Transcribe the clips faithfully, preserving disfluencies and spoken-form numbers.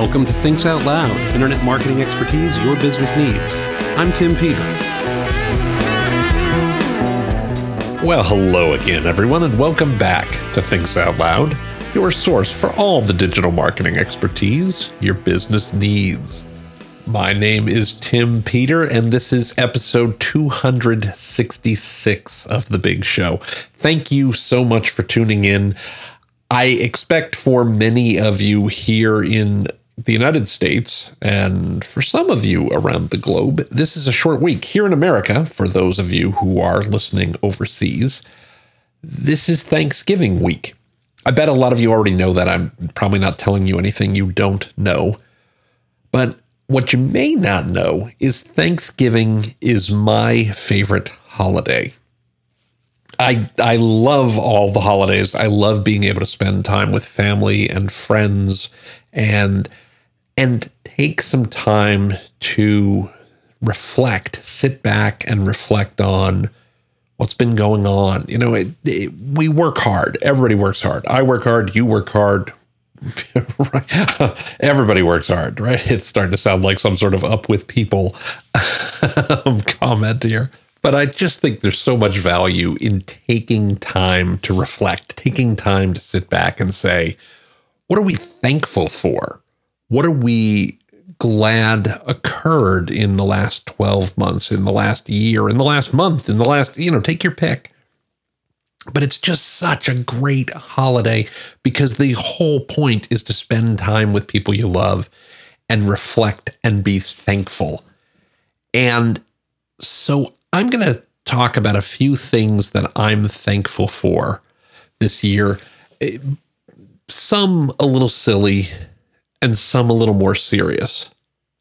Welcome to Thinks Out Loud, internet marketing expertise your business needs. I'm Tim Peter. Well, hello again, everyone, and welcome back to Thinks Out Loud, your source for all the digital marketing expertise your business needs. My name is Tim Peter, and this is episode two hundred sixty-six of The Big Show. Thank you so much for tuning in. I expect for many of you here in the United States, and for some of you around the globe, this is a short week. Here in America, for those of you who are listening overseas, this is Thanksgiving week. I bet a lot of you already know that. I'm probably not telling you anything you don't know. But what you may not know is Thanksgiving is my favorite holiday. I I love all the holidays. I love being able to spend time with family and friends and and take some time to reflect, sit back and reflect on what's been going on. You know, it, it, we work hard. Everybody works hard. I work hard. You work hard. Everybody works hard, right? It's starting to sound like some sort of up with people comment here. But I just think there's so much value in taking time to reflect, taking time to sit back and say, what are we thankful for? What are we glad occurred in the last twelve months, in the last year, in the last month, in the last, you know, take your pick. But it's just such a great holiday because the whole point is to spend time with people you love and reflect and be thankful. And so I'm going to talk about a few things that I'm thankful for this year. Some a little silly and some a little more serious.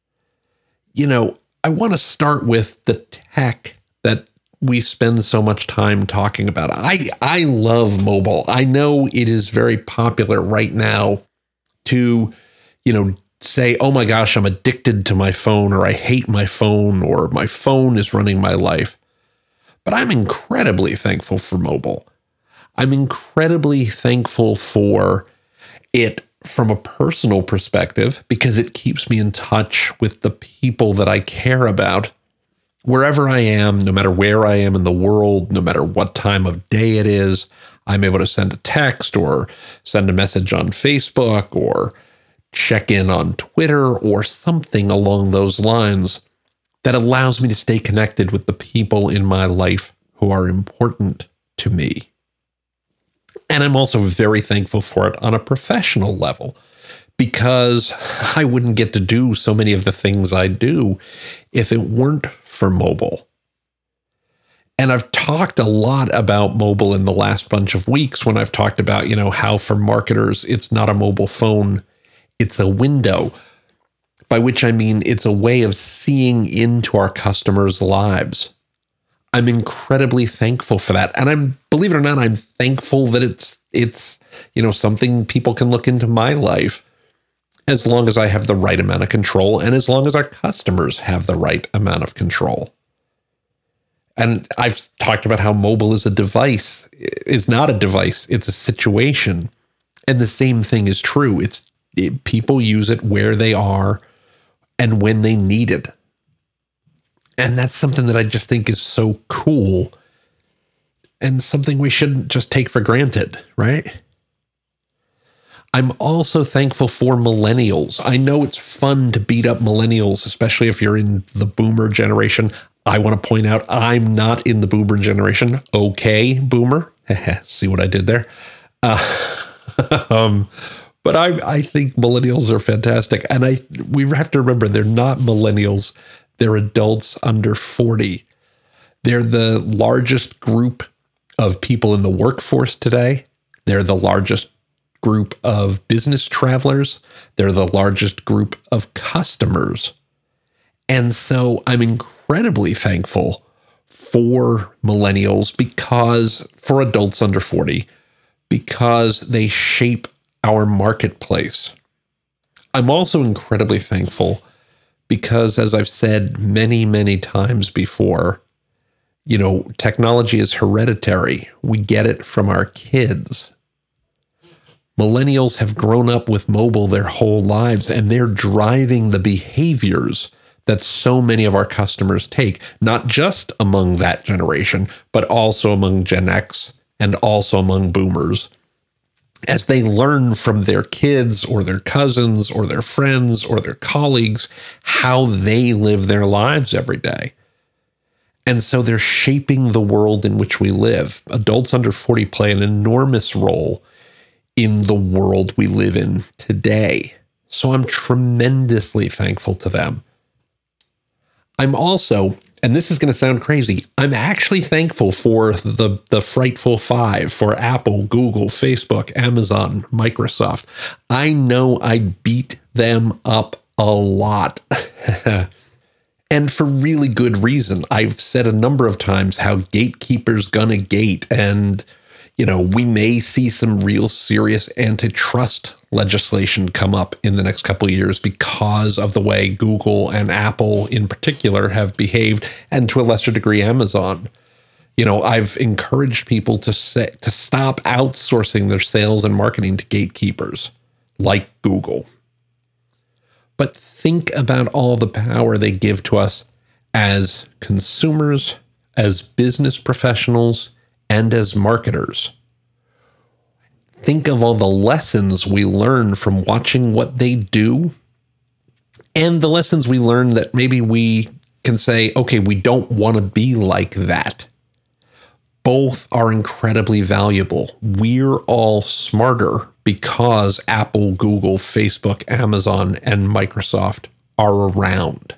You know, I want to start with the tech that we spend so much time talking about. I, I love mobile. I know it is very popular right now to, you know, say, oh my gosh, I'm addicted to my phone, or I hate my phone, or my phone is running my life. But I'm incredibly thankful for mobile. I'm incredibly thankful for it from a personal perspective because it keeps me in touch with the people that I care about. Wherever I am, no matter where I am in the world, no matter what time of day it is, I'm able to send a text or send a message on Facebook or check in on Twitter or something along those lines that allows me to stay connected with the people in my life who are important to me. And I'm also very thankful for it on a professional level because I wouldn't get to do so many of the things I do if it weren't for mobile. And I've talked a lot about mobile in the last bunch of weeks when I've talked about, you know, how for marketers, it's not a mobile phone, it's a window, by which I mean it's a way of seeing into our customers' lives. I'm incredibly thankful for that. And I'm, believe it or not, I'm thankful that it's, it's, you know, something people can look into my life as long as I have the right amount of control and as long as our customers have the right amount of control. And I've talked about how mobile is a device, is not a device, it's a situation. And the same thing is true. It's it, people use it where they are and when they need it. And that's something that I just think is so cool and something we shouldn't just take for granted, right? I'm also thankful for millennials. I know it's fun to beat up millennials, especially if you're in the boomer generation. I want to point out I'm not in the boomer generation. Okay, boomer. See what I did there? Uh, um, but I, I think millennials are fantastic. And I we have to remember they're not millennials. They're adults under forty. They're the largest group of people in the workforce today. They're the largest group of business travelers. They're the largest group of customers. And so I'm incredibly thankful for millennials because, for adults under forty, because they shape our marketplace. I'm also incredibly thankful because, as I've said many, many times before, you know, technology is hereditary. We get it from our kids. Millennials have grown up with mobile their whole lives, and they're driving the behaviors that so many of our customers take, not just among that generation, but also among Gen X and also among boomers, as they learn from their kids or their cousins or their friends or their colleagues how they live their lives every day. And so they're shaping the world in which we live. Adults under forty play an enormous role in the world we live in today. So I'm tremendously thankful to them. I'm also, and this is going to sound crazy, I'm actually thankful for the, the Frightful Five, for Apple, Google, Facebook, Amazon, Microsoft. I know I beat them up a lot. And for really good reason. I've said a number of times how gatekeepers gonna gate, and, you know, we may see some real serious antitrust legislation come up in the next couple of years because of the way Google and Apple in particular have behaved, and to a lesser degree, Amazon. You know, I've encouraged people to say, to stop outsourcing their sales and marketing to gatekeepers like Google. But think about all the power they give to us as consumers, as business professionals, and as marketers. Think of all the lessons we learn from watching what they do, and the lessons we learn that maybe we can say, okay, we don't want to be like that. Both are incredibly valuable. We're all smarter because Apple, Google, Facebook, Amazon, and Microsoft are around.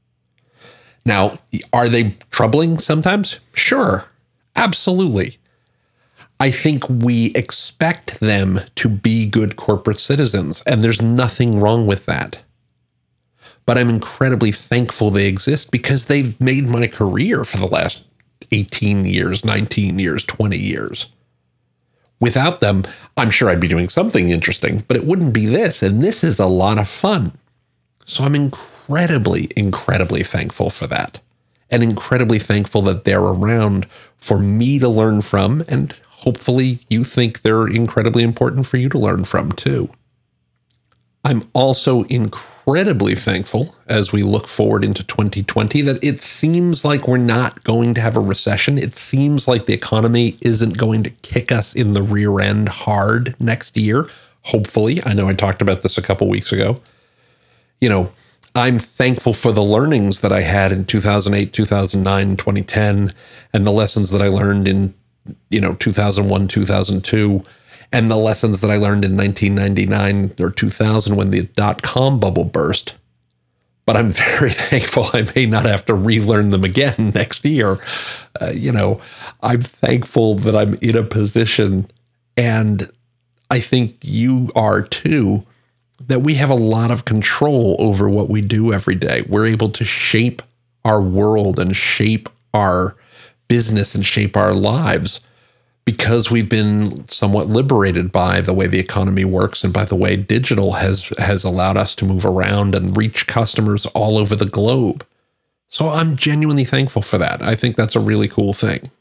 Now, are they troubling sometimes? Sure, absolutely. I think we expect them to be good corporate citizens, and there's nothing wrong with that. But I'm incredibly thankful they exist because they've made my career for the last eighteen years, nineteen years, twenty years. Without them, I'm sure I'd be doing something interesting, but it wouldn't be this, and this is a lot of fun. So I'm incredibly, incredibly thankful for that, and incredibly thankful that they're around for me to learn from, and hopefully you think they're incredibly important for you to learn from too. I'm also incredibly thankful as we look forward into twenty twenty that it seems like we're not going to have a recession. It seems like the economy isn't going to kick us in the rear end hard next year. Hopefully. I know I talked about this a couple weeks ago. You know, I'm thankful for the learnings that I had in two thousand eight, two thousand nine, twenty ten, and the lessons that I learned in, you know, two thousand one, two thousand two. And the lessons that I learned in nineteen ninety-nine or two thousand when the dot-com bubble burst. But I'm very thankful I may not have to relearn them again next year. Uh, you know, I'm thankful that I'm in a position, and I think you are too, that we have a lot of control over what we do every day. We're able to shape our world and shape our business and shape our lives, because we've been somewhat liberated by the way the economy works and by the way digital has has allowed us to move around and reach customers all over the globe. So I'm genuinely thankful for that. I think that's a really cool thing.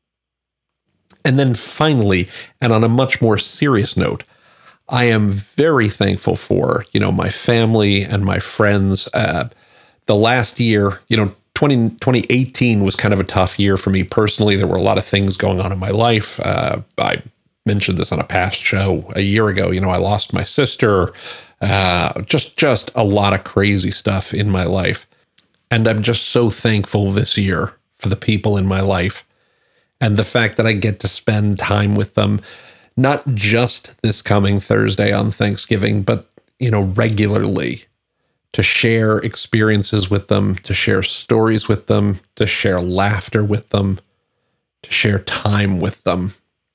And then finally, and on a much more serious note, I am very thankful for, you know, my family and my friends. Uh, the last year, you know, twenty eighteen was kind of a tough year for me personally. There were a lot of things going on in my life. Uh, I mentioned this on a past show a year ago. You know, I lost my sister, uh, just, just a lot of crazy stuff in my life. And I'm just so thankful this year for the people in my life and the fact that I get to spend time with them, not just this coming Thursday on Thanksgiving, but, you know, regularly. To share experiences with them, to share stories with them, to share laughter with them, to share time with them.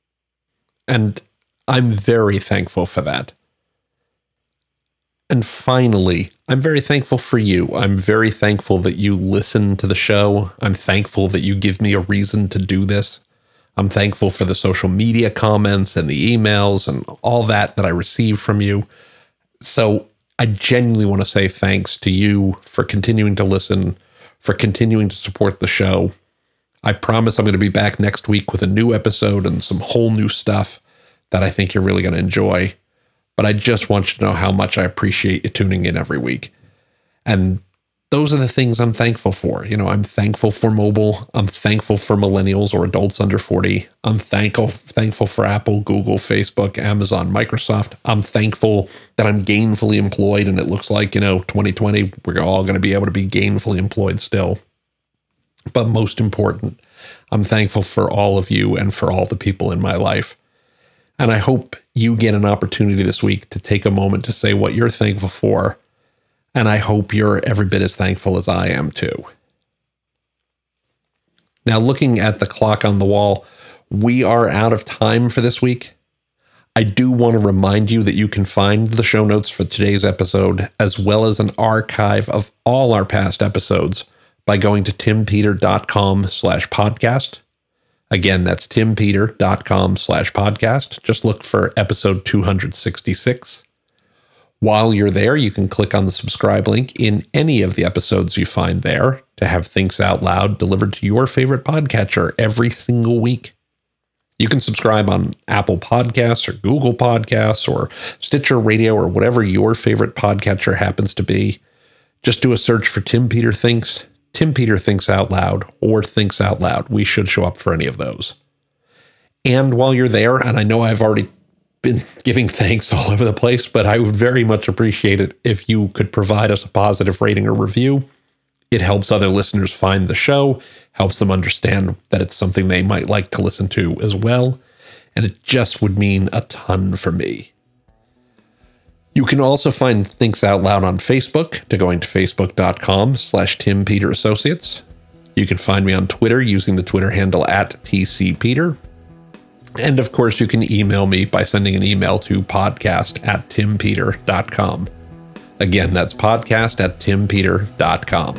And I'm very thankful for that. And finally, I'm very thankful for you. I'm very thankful that you listen to the show. I'm thankful that you give me a reason to do this. I'm thankful for the social media comments and the emails and all that that I receive from you. So I genuinely want to say thanks to you for continuing to listen, for continuing to support the show. I promise I'm going to be back next week with a new episode and some whole new stuff that I think you're really going to enjoy. but I just want you to know how much I appreciate you tuning in every week. And those are the things I'm thankful for. You know, I'm thankful for mobile. I'm thankful for millennials or adults under forty. I'm thankful thankful for Apple, Google, Facebook, Amazon, Microsoft. I'm thankful that I'm gainfully employed, and it looks like, you know, twenty twenty, we're all going to be able to be gainfully employed still. But most important, I'm thankful for all of you and for all the people in my life. And I hope you get an opportunity this week to take a moment to say what you're thankful for. And I hope you're every bit as thankful as I am too. Now, looking at the clock on the wall, we are out of time for this week. I do want to remind you that you can find the show notes for today's episode, as well as an archive of all our past episodes, by going to timpeter.com slash podcast. Again, that's timpeter.com slash podcast. Just look for episode two hundred sixty-six. While you're there, you can click on the subscribe link in any of the episodes you find there to have Thinks Out Loud delivered to your favorite podcatcher every single week. You can subscribe on Apple Podcasts or Google Podcasts or Stitcher Radio or whatever your favorite podcatcher happens to be. Just do a search for Tim Peter Thinks, Tim Peter Thinks Out Loud, or Thinks Out Loud. We should show up for any of those. And while you're there, and I know I've already been giving thanks all over the place, but I would very much appreciate it if you could provide us a positive rating or review. It helps other listeners find the show, helps them understand that it's something they might like to listen to as well, and it just would mean a ton for me. You can also find Thinks Out Loud on Facebook to going to facebook.com slash Tim Peter Associates. You can find me on Twitter using the Twitter handle at TCPeter. And of course, you can email me by sending an email to podcast at timpeter dot com. Again, that's podcast at timpeter dot com.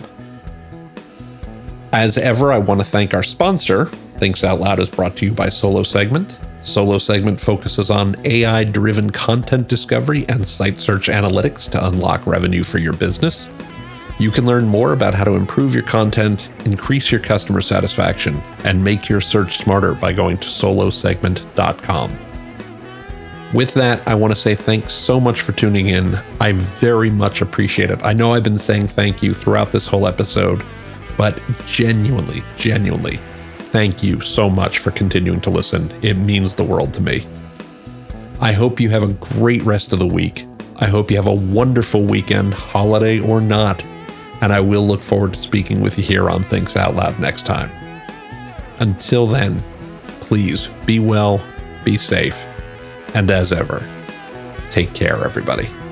As ever, I want to thank our sponsor. Thinks Out Loud is brought to you by Solo Segment. Solo Segment focuses on A I-driven content discovery and site search analytics to unlock revenue for your business. You can learn more about how to improve your content, increase your customer satisfaction, and make your search smarter by going to solo segment dot com. With that, I want to say thanks so much for tuning in. I very much appreciate it. I know I've been saying thank you throughout this whole episode, but genuinely, genuinely, thank you so much for continuing to listen. It means the world to me. I hope you have a great rest of the week. I hope you have a wonderful weekend, holiday or not. And I will look forward to speaking with you here on Thinks Out Loud next time. Until then, please be well, be safe, and as ever, take care, everybody.